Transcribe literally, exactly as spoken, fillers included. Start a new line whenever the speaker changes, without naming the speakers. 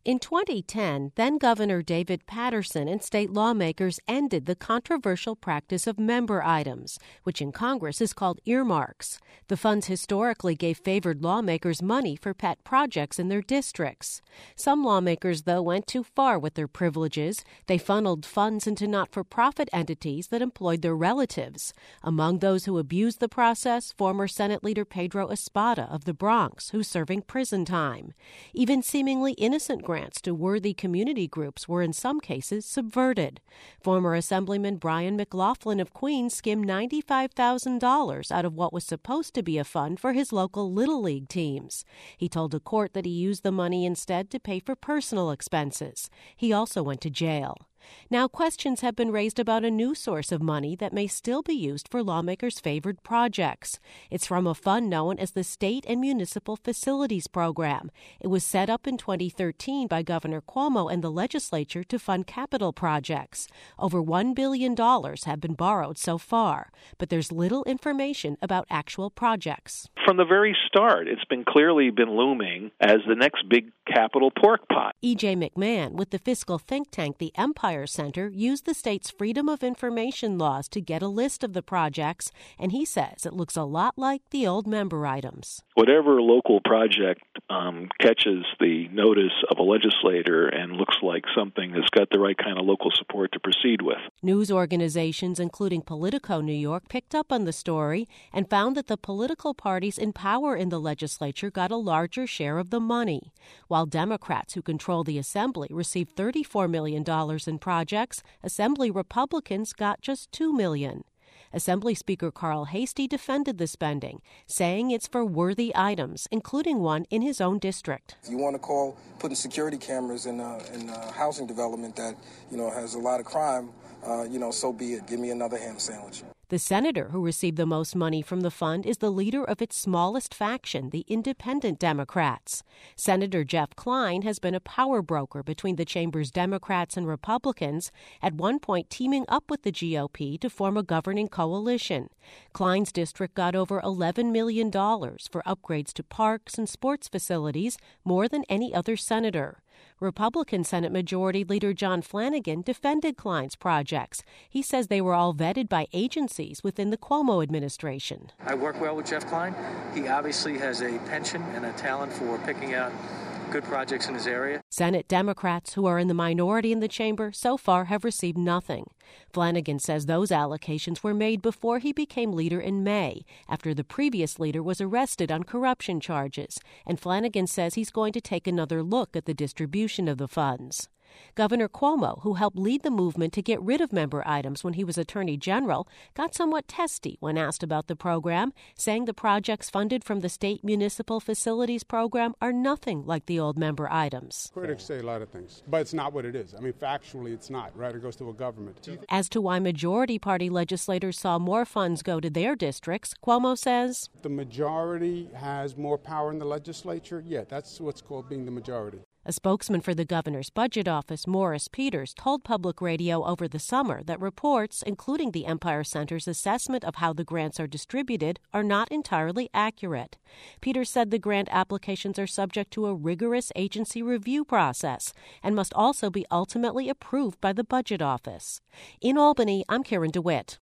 In twenty ten, then-Governor David Paterson and state lawmakers ended the controversial practice of member items, which in Congress is called earmarks. The funds historically gave favored lawmakers money for pet projects in their districts. Some lawmakers, though, went too far with their privileges. They funneled funds into not-for-profit entities that employed their relatives. Among those who abused the process, former Senate Leader Pedro Espada of the Bronx, who's serving prison time. Even seemingly innocent grants to worthy community groups were in some cases subverted. Former Assemblyman Brian McLaughlin of Queens skimmed ninety-five thousand dollars out of what was supposed to be a fund for his local Little League teams. He told a court that he used the money instead to pay for personal expenses. He also went to jail. Now, questions have been raised about a new source of money that may still be used for lawmakers' favored projects. It's from a fund known as the State and Municipal Facilities Program. It was set up in twenty thirteen by Governor Cuomo and the legislature to fund capital projects. Over one billion dollars have been borrowed so far, but there's little information about actual projects.
From the very start, it's been clearly been looming as the next big capital pork pot.
E J McMahon with the fiscal think tank the Empire Center used the state's Freedom of Information laws to get a list of the projects, and he says it looks a lot like the old member items.
Whatever local project um, catches the notice of a legislator and looks like something that's got the right kind of local support to proceed with.
News organizations, including Politico New York, picked up on the story and found that the political parties in power in the legislature got a larger share of the money. While Democrats who control the assembly received thirty-four million dollars in projects, Assembly Republicans got just two million dollars. Assembly Speaker Carl Heastie defended the spending, saying it's for worthy items, including one in his own district.
If you want to call putting security cameras in a, in a housing development that, you know, has a lot of crime, uh, you know, so be it. Give me another ham sandwich.
The senator who received the most money from the fund is the leader of its smallest faction, the Independent Democrats. Senator Jeff Klein has been a power broker between the chamber's Democrats and Republicans, at one point teaming up with the G O P to form a governing coalition. Klein's district got over eleven million dollars for upgrades to parks and sports facilities, more than any other senator. Republican Senate Majority Leader John Flanagan defended Klein's projects. He says they were all vetted by agencies within the Cuomo administration.
I work well with Jeff Klein. He obviously has a penchant and a talent for picking out good projects in his area.
Senate Democrats, who are in the minority in the chamber, so far have received nothing. Flanagan says those allocations were made before he became leader in May, after the previous leader was arrested on corruption charges. And Flanagan says he's going to take another look at the distribution of the funds. Governor Cuomo, who helped lead the movement to get rid of member items when he was Attorney General, got somewhat testy when asked about the program, saying the projects funded from the State Municipal Facilities Program are nothing like the old member items.
Critics say a lot of things, but it's not what it is. I mean, factually, it's not, right? It goes to a government.
As to why majority party legislators saw more funds go to their districts, Cuomo says,
the majority has more power in the legislature. Yeah, that's what's called being the majority.
A spokesman for the governor's budget office, Morris Peters, told Public Radio over the summer that reports, including the Empire Center's assessment of how the grants are distributed, are not entirely accurate. Peters said the grant applications are subject to a rigorous agency review process and must also be ultimately approved by the budget office. In Albany, I'm Karen DeWitt.